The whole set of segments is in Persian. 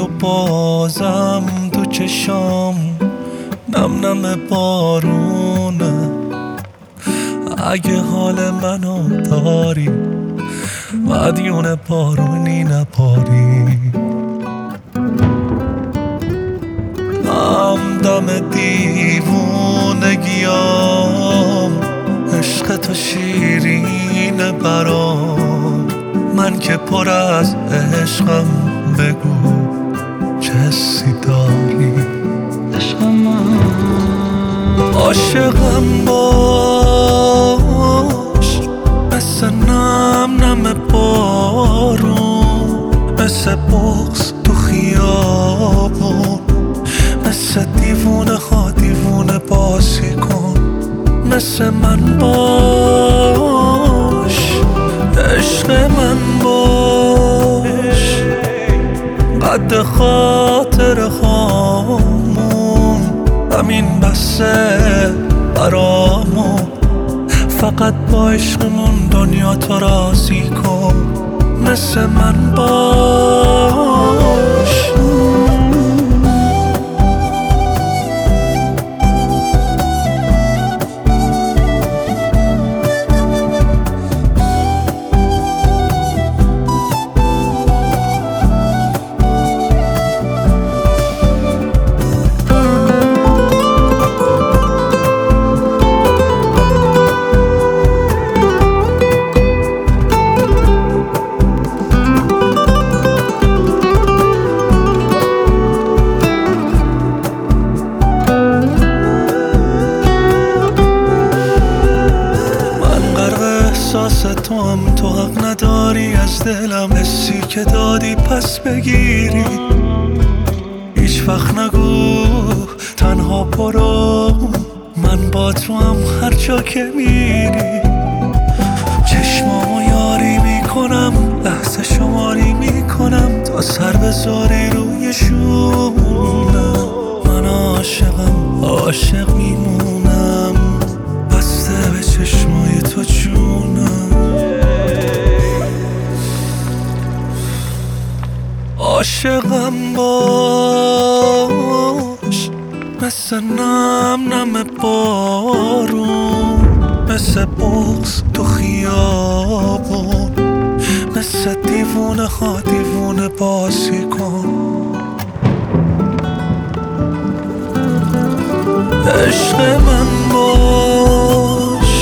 بازم تو چشام نم نم بارونه. اگه حال منو داری مدیون بارونی نپاری. همدم دیوونگیام عشق تو شیرینه برام. من که پر از عشقم بگو چه حسی داری. عشق من عاشقم باش مثل نم نم بارون، مثل بغض تو خیابون، مثل دیوونه ها دیوونه بازی کن. مثل من باش عشق من باش، قد خاطر خامون همین بسه برامون. فقط با عشقمون دنیا تو راضی کن. مثل من باش. احساس تو هم تو حق نداری از دلم، حسی که دادی پس بگیری. هیچ وقت نگو تنها برو، من با تو هم هر جا که میری. چشمامو یاری میکنم لحظه شماری میکنم تا سر بذاری روی شونم. من عاشقم عاشق میمونم بسته به چشمای تو جونم. عاشقم باش مثل نم نم بارون، مثل بغض تو خیابون، مثل دیوونه ها دیوونه بازی کن. عشق من باش.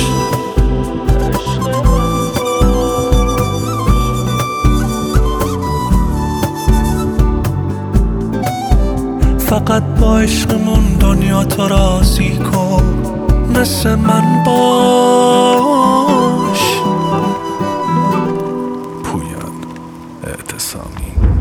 فقط با عشقمون دنیا تو راضی کن. مثل من باش. پویان اعتصامی.